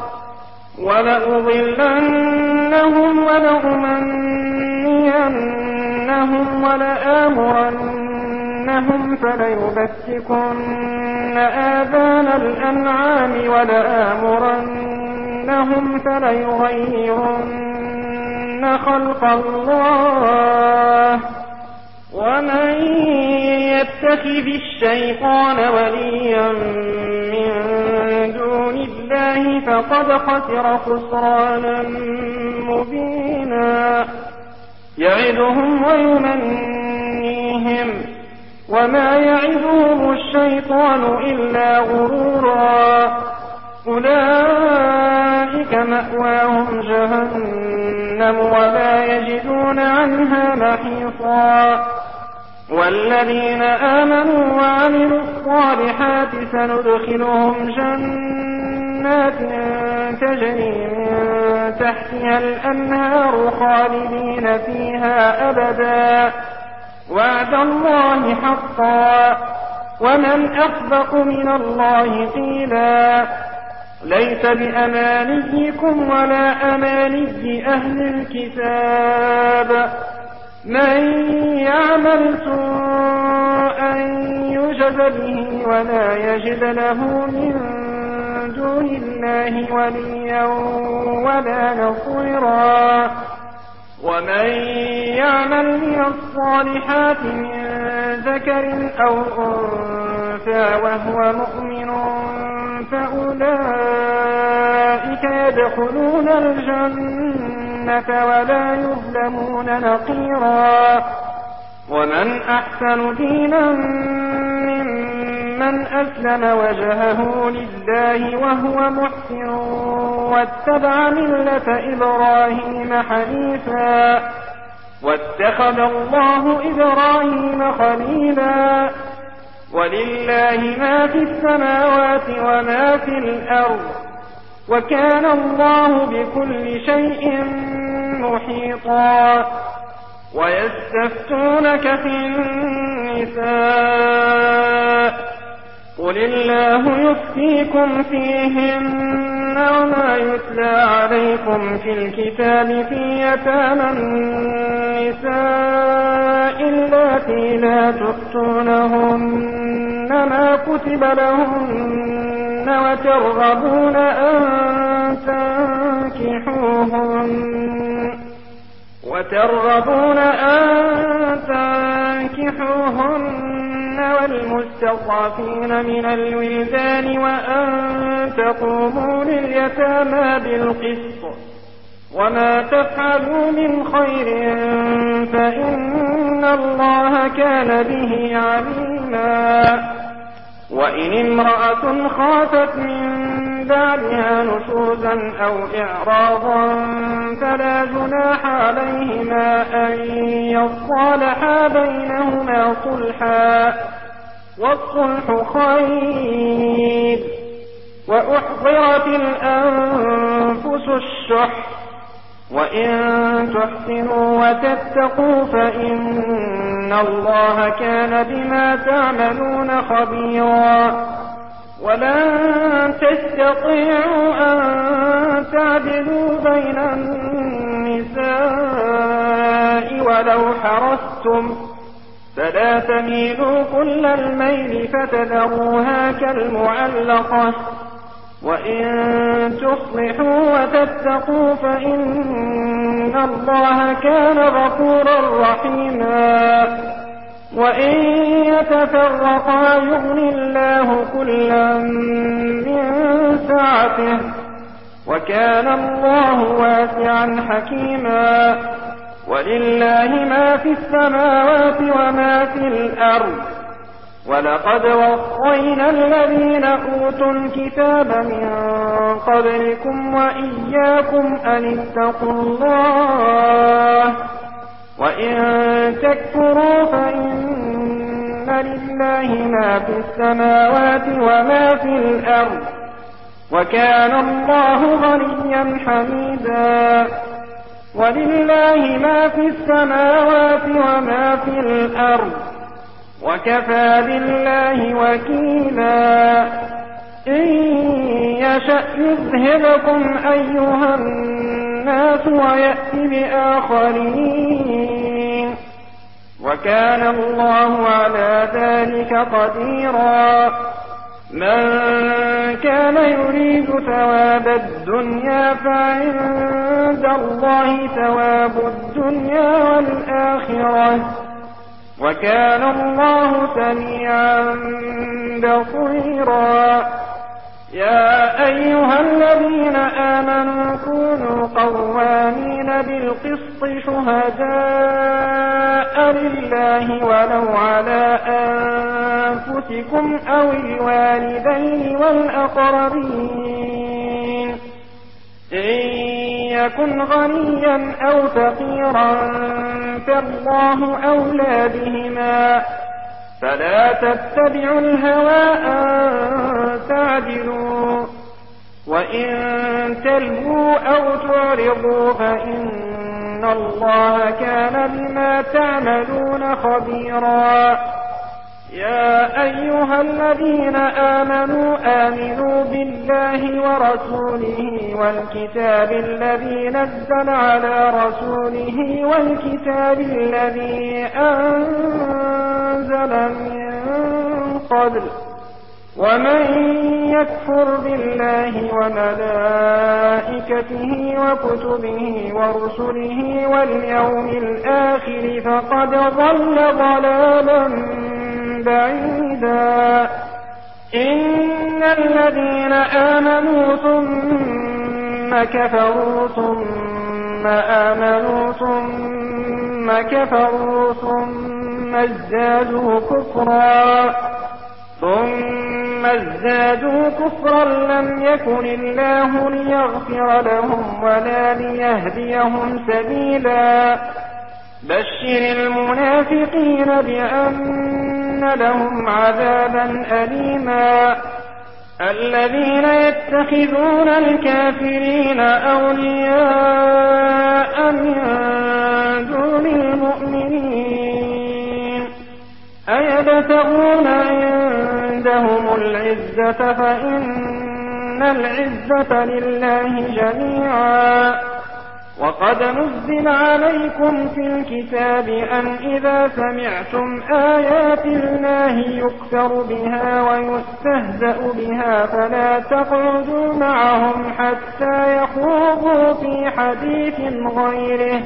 ولأضلنهم ولأمنينهم ولآمرنهم فليبتكن آذان الأنعام ولآمرنهم فليغيرن خلق الله ومن يتخذ الشيطان وليا من دون الله فقد خسر خسرانا مبينا يعدهم ويمنيهم وما يعدهم الشيطان إلا غرورا أولئك مأواهم جهنم ولا يجدون عنها محيصا والذين آمنوا وعملوا الصالحات سندخلهم جنات تجري من تحتها الأنهار خالدين فيها أبدا وعد الله حقا ومن أصدق من الله قيلا ليس بأمانيكم ولا أماني أهل الكتاب من يعمل سوءا يجز به ولا يجد له من دون الله وليا ولا نصيرا ومن يعمل من الصالحات من ذكر أو أنثى وهو مؤمن فأولئك يدخلون الجنة ولا يظلمون نقيرا ومن أحسن دينا ممن أسلم وجهه لله وهو محسن واتبع ملة إبراهيم حنيفا واتخذ الله إبراهيم خليلا ولله ما في السماوات وما في الأرض وكان الله بكل شيء محيطا ويستفتونك في النساء قل الله يفتيكم فيهن وما يتلى عليكم في الكتاب في يتامى النساء اللاتي لا تؤتونهن ما كتب لهن وترغبون أن تنكحوهن وترغبون أن تنكحوهن والمستضعفين من الولدان وأن تقوموا لليتامى بالقسط وما تفعلوا من خير فإن الله كان به عليما وإن امرأة خافت من بعدها نشوزا أو إعراضا فلا جناح عليهما أن يصالحا بينهما صلحا والصلح خير وأحضرت الأنفس الشح وإن تحسنوا وتتقوا فإن الله كان بما تعملون خبيرا ولن تستطيعوا أن تعدلوا بين النساء ولو حرصتم فلا تميلوا كل الميل فتذروها كالمعلقة وإن تصلحوا وتتقوا فإن الله كان غفورا رحيما وإن يتفرقا يغني الله كلا من سعته وكان الله واسعا حكيما ولله ما في السماوات وما في الأرض ولقد وصينا الذين أوتوا الكتاب من قبلكم وإياكم أن اتقوا الله وإن تكفروا فإن لله ما في السماوات وما في الأرض وكان الله غنيا حميدا. ولله ما في السماوات وما في الأرض وكفى بالله وكيلا. إن يشأ يذهبكم أيها الناس ويأتي بآخرين وكان الله على ذلك قديرا. من كان يريد ثواب الدنيا فعند الله ثواب الدنيا والآخرة وكان الله سميعا بصيرا. يا أيها الذين آمنوا كونوا قوامين بالقسط شهداء لله ولو على أنفسكم أو الوالدين والأقربين إن يكن غنيا أو فقيرا فالله أولى بهما فلا تتبعوا الهوى أن تعدلوا وإن تلهوا أو تعرضوا فإن الله كان بما تعملون خبيرا. يا أيها الذين آمنوا آمنوا بالله ورسوله والكتاب الذي نزل على رسوله والكتاب الذي أنزل من قبل ومن يكفر بالله وملائكته وكتبه ورسله واليوم الآخر فقد ضل ضلالا بعيدا. إن الذين آمنوا ثم كفروا ثم آمنوا ثم كفروا ثم ازدادوا كفرا ثم ازدادوا كفرا لم يكن الله ليغفر لهم ولا ليهديهم سبيلا. بشر المنافقين بأن لهم عذابا أليما. الذين يتخذون الكافرين أولياء من دون المؤمنين أيبتغون عندهم العزة فإن العزة لله جميعا. وقد نزل عليكم في الكتاب أن إذا سمعتم آيات الله يكفر بها ويستهزأ بها فلا تقعدوا معهم حتى يخوضوا في حديث غيره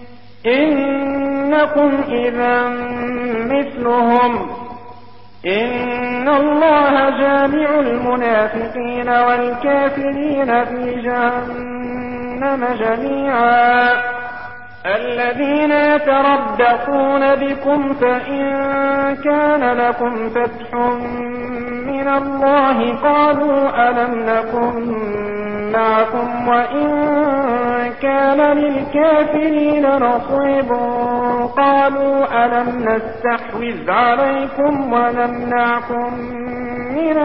إنكم إذا مثلهم. إن الله جامع المنافقين والكافرين في جهنم جميعا. الذين يتربصون بكم فإن كان لكم فتح من الله قالوا ألم نكن معكم وإن كان للكافرين نصيب قالوا ألم نستحوذ عليكم ونمنعكم من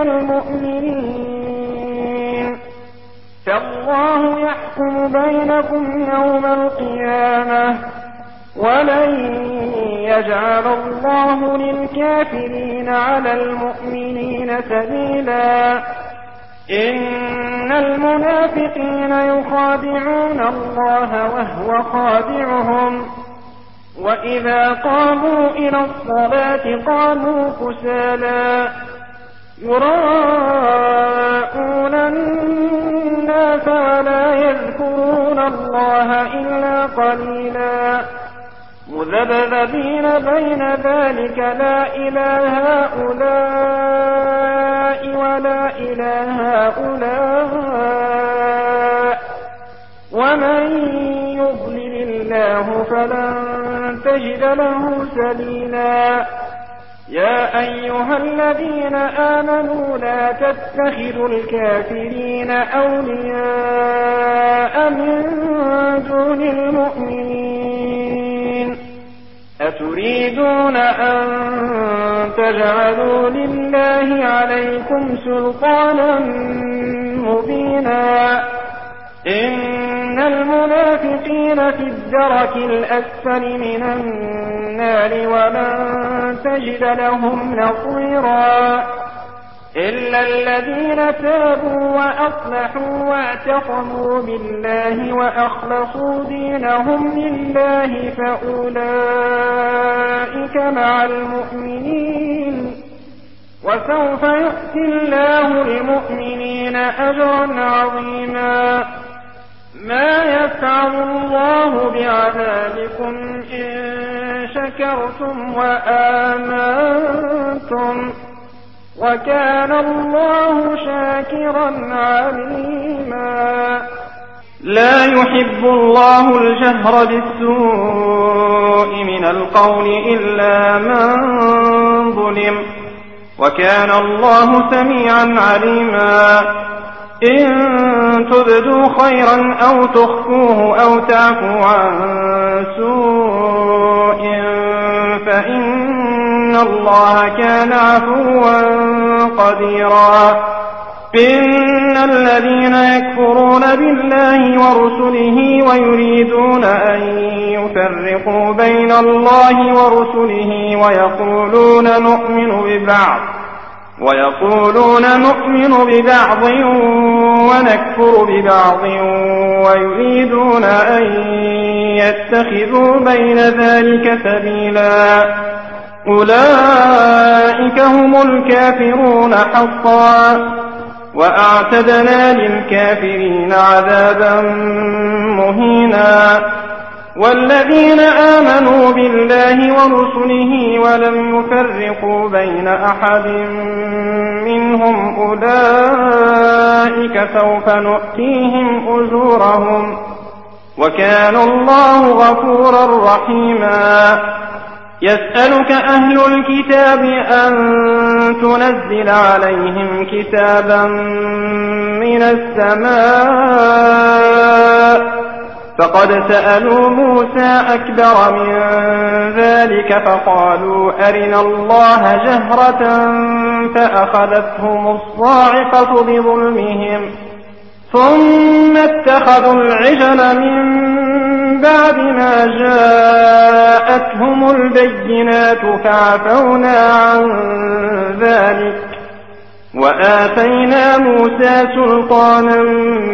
المؤمنين فالله يحكم بينكم يوم القيامة ولن يجعل الله للكافرين على المؤمنين سبيلا. إن المنافقين يخادعون الله وهو خادعهم وإذا قاموا إلى الصلاة قاموا كسالى يراءون الناس ولا يذكرون الله إلا قليلا مذبذبين بين ذلك لا إله هؤلاء ولا إله هؤلاء ومن يضلل الله فلن تجد له سبيلا. يا أيها الذين آمنوا لا تتخذوا الكافرين أولياء من دون المؤمنين أتريدون أن تجعلوا لله عليكم سلطانا مبينا إن المنافقين في الدرك الأسفل من النار ولن تجد لهم نصيرا إلا الذين تابوا وأصلحوا واعتصموا بالله وأخلصوا دينهم لله فأولئك مع المؤمنين وسوف يؤتي الله المؤمنين أجرا عظيما ما يفعل الله بعذابكم إن شكرتم وآمنتم وكان الله شاكرا عليما لا يحب الله الجهر بالسوء من القول إلا من ظلم وكان الله سميعا عليما إن تبدوا خيرا أو تخفوه أو تعفوا عن سوء فإن الله كان عفوا قديرا إن الذين يكفرون بالله ورسله ويريدون أن يفرقوا بين الله ورسله ويقولون نؤمن ببعض ويقولون نؤمن ببعض ونكفر ببعض ويريدون أن يتخذوا بين ذلك سبيلا أولئك هم الكافرون حقا وأعتدنا للكافرين عذابا مهينا والذين آمنوا بالله ورسله ولم يفرقوا بين أحد منهم أولئك سوف نؤتيهم أجورهم وكان الله غفورا رحيما يسألك أهل الكتاب أن تنزل عليهم كتابا من السماء فقد سألوا موسى أكبر من ذلك فقالوا أرنا الله جهرة فأخذتهم الصاعقة بظلمهم ثم اتخذوا العجل من بعد ما جاءتهم البينات فعفونا عن ذلك وآتينا موسى سلطانا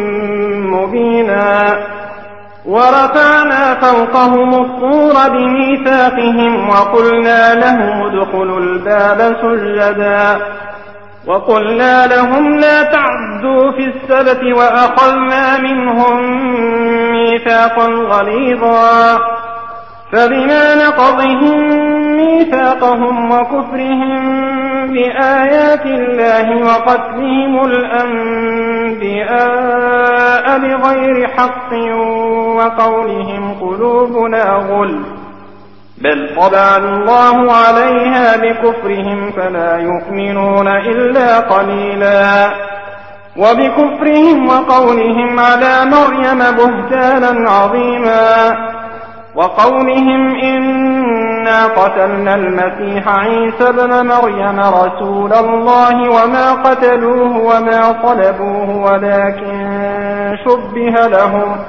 مبينا ورفعنا فوقهم الطور بميثاقهم وقلنا لهم ادخلوا الباب سجدا وقلنا لهم لا تعدوا في السبت وأخذنا منهم ميثاقا غليظا فبما نقضهم ميثاقهم وكفرهم بآيات الله وقتلهم الأنبياء بغير حق وقولهم قلوبنا غل بل طبع الله عليها بكفرهم فلا يؤمنون إلا قليلا وبكفرهم وقولهم على مريم بهتانا عظيما وقولهم إنا قتلنا المسيح عيسى ابن مريم رسول الله وما قتلوه وما صلبوه ولكن شبه لهم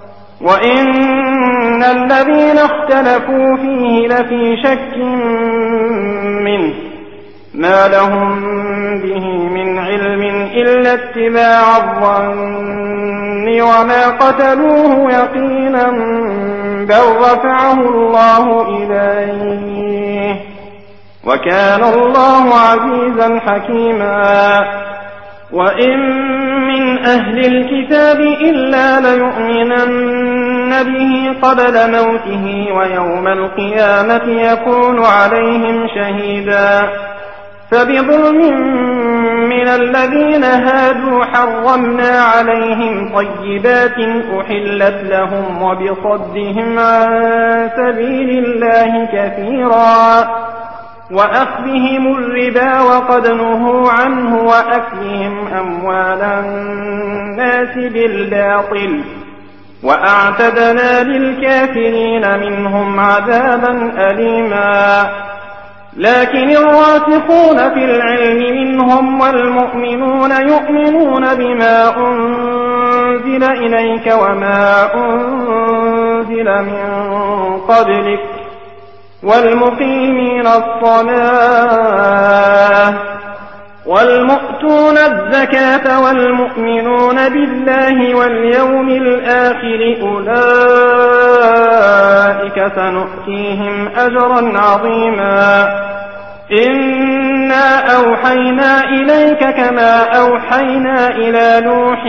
وإن الذين اختلفوا فيه لفي شك منه ما لهم به من علم إلا اتباع الظن وما قتلوه يقينا بل رفعه الله إليه وكان الله عزيزا حكيما وإن من أهل الكتاب إلا ليؤمنن به قبل موته ويوم القيامة يكون عليهم شهيدا فبظلم من الذين هادوا حرمنا عليهم طيبات أحلت لهم وبصدهم عن سبيل الله كثيرا وأخذهم الربا وقد نهوا عنه وأكلهم أموال الناس بالباطل وأعتدنا للكافرين منهم عذابا أليما. لكن الراسخون في العلم منهم والمؤمنون يؤمنون بما أنزل إليك وما أنزل من قبلك والمقيمين الصلاة والمؤتون الزكاة والمؤمنون بالله واليوم الآخر أولئك سنؤتيهم أجرا عظيما. إنا أوحينا إليك كما أوحينا إلى نوح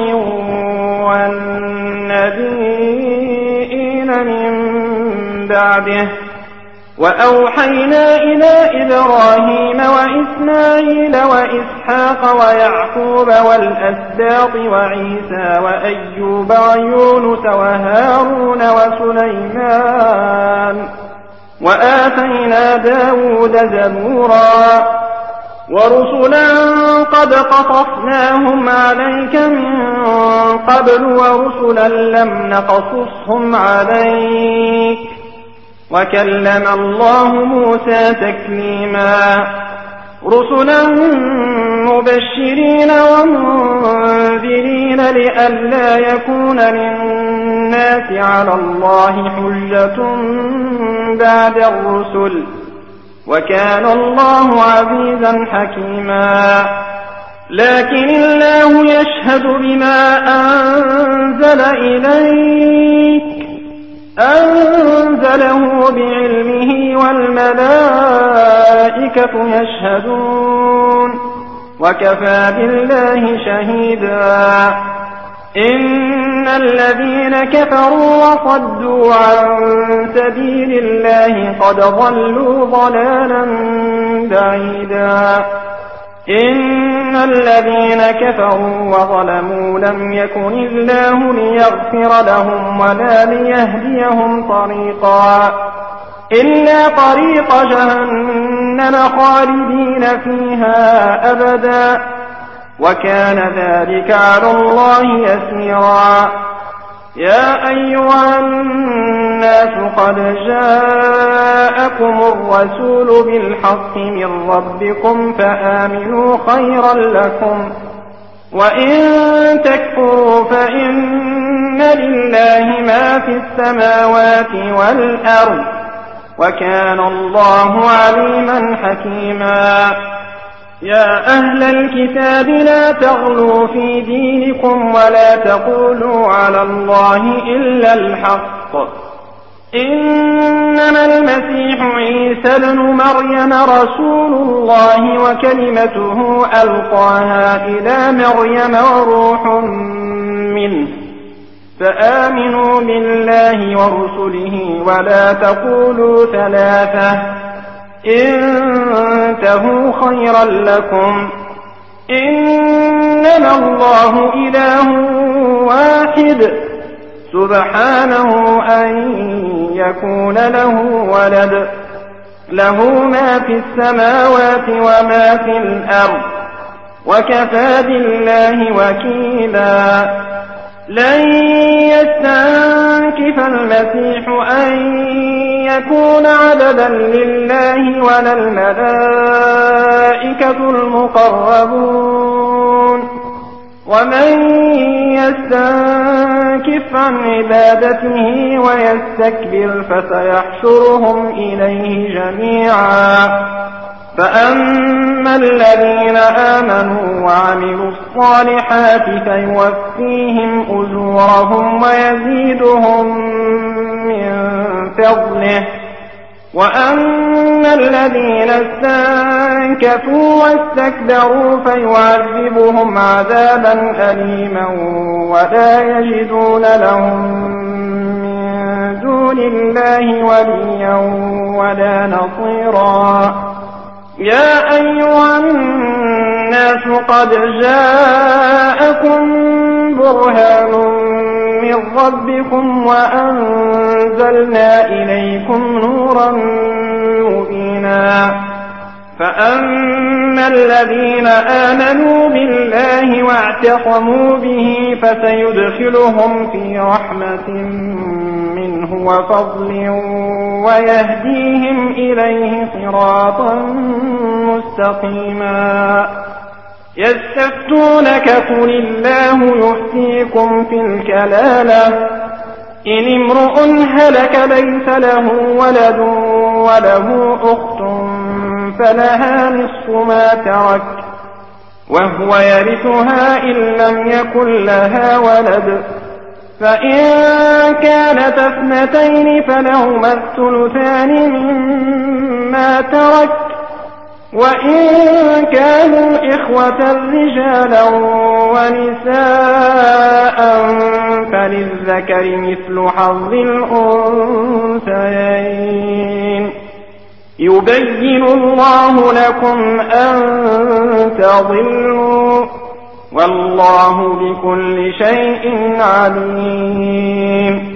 والنبيين من بعده وأوحينا إلى إبراهيم وإسماعيل وإسحاق ويعقوب والأسباط وعيسى وأيوب ويونس وهارون وسليمان وآتينا داود زبورا ورسلا قد قصصناهم عليك من قبل ورسلا لم نقصصهم عليك وكلم الله موسى تكليما. رسلا مبشرين ومنذرين لئلا يكون للناس على الله حجة بعد الرسل وكان الله عزيزا حكيما. لكن الله يشهد بما أنزل إليك أنزله بعلمه والملائكة يشهدون وكفى بالله شهيدا. إن الذين كفروا وصدوا عن سبيل الله قد ضلوا ضلالا بعيدا. إن الذين كفروا وظلموا لم يكن الله ليغفر لهم ولا ليهديهم طريقا إلا طريق جهنم خالدين فيها أبدا وكان ذلك على الله يسيرا. يا أيها الناس قد جاءكم الرسول بالحق من ربكم فآمنوا خيرا لكم وإن تكفروا فإن لله ما في السماوات والأرض وكان الله عليما حكيما. يا أهل الكتاب لا تغلوا في دينكم ولا تقولوا على الله إلا الحق. إنما المسيح عيسى ابن مريم رسول الله وكلمته ألقاها إلى مريم وروح منه فآمنوا بالله ورسله ولا تقولوا ثلاثة انتهوا خيرا لكم. إنما الله إله واحد سبحانه أن يكون له ولد له ما في السماوات وما في الأرض وكفى بالله وكيلا. لن يستنكف المسيح أن يكون عبدا لله ولا الملائكة المقربون ومن يستنكف عن عبادته ويستكبر فسيحشرهم إليه جميعا. فأما الذين آمنوا وعملوا الصالحات فيوفيهم أجورهم ويزيدهم من فضله وأما الذين استنكفوا واستكبروا فيعذبهم عذابا أليما ولا يجدون لهم من دون الله وليا ولا نصيرا. يا أيها الناس قد جاءكم برهان من ربكم وأنزلنا إليكم نورا مبينا. فأما الذين آمنوا بالله واعتصموا به فسيدخلهم في رحمة منه وفضل ويهديهم إليه صراطا مستقيما. يستفتونك قل الله يفتيكم في الكلالة إن امرؤ هلك ليس له ولد وله أخت فلها نصف ما ترك وهو يرثها إن لم يكن لها ولد، فإن كانت اثنتين فلهما الثلثان مما ترك، وإن كانوا إخوة رجالا ونساء فللذكر مثل حظ الأنثيين. يبين الله لكم أن تضلوا والله بكل شيء عليم.